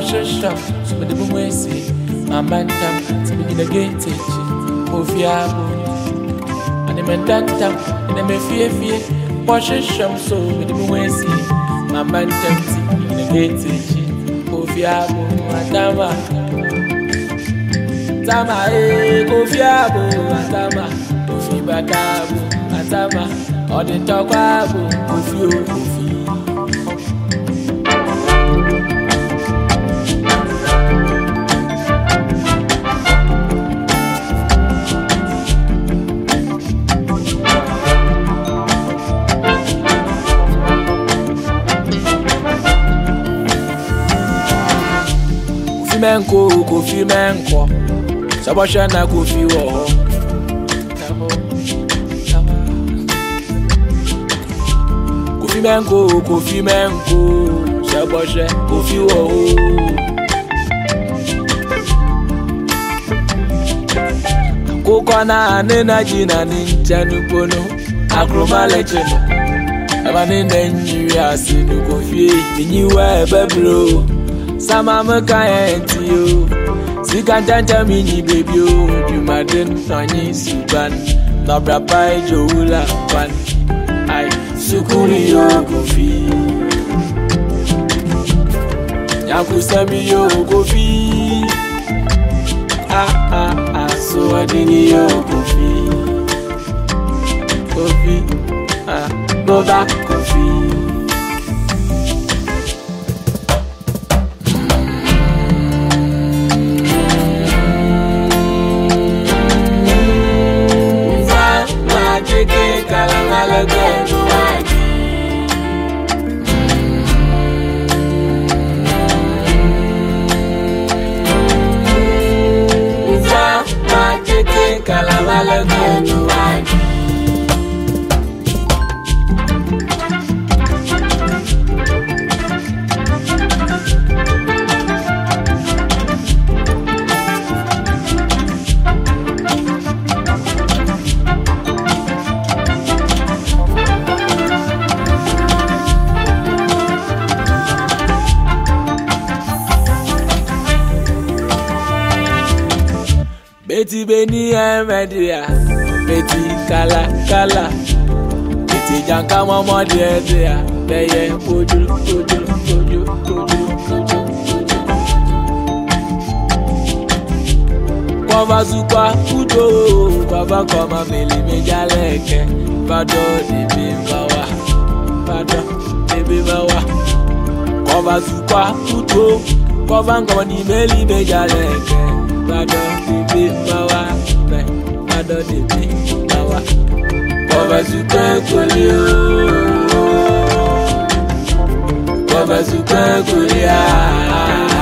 sham, some of the Mwesi, my man tam, some in the gate, Kofiabo, and the Mendantam, and the Mefie, wash sham, so with the Mwesi, my man tam, in the gate, Kofiabo, Atama, Tama, Kofiabo, Atama, Kofi Bakabo, Atama, or the Tokabo, Kofi. Kofi menko, Sabashana Kofi wo. Kofi menko, Sabasha Kofi wo. Kokona nena jina ninja nupono, akroma legend. Abane Nigeria sinu Kofi, minyiwa bebro. Sama makaenti yo, sikantanta mini baby yo. Jumaden nani suban, nabra pai joula pan. Ay sukuri yo Kofi, yakusami yo Kofi. So adini yo Kofi, Boba Kofi. Betty Beni Media, Betty Kala, Betty Janka Mama dear, Beye, Oju. Kwava Zupa, Udo, Baba Koma Meli Mejaleke, Bado de Bibawa, Kwava Zupa, Udo, Kwava Koni Meli Mejaleke, Bado de Bibawa, Kwava Zupa Kolio, Kwava Zupa Kolia.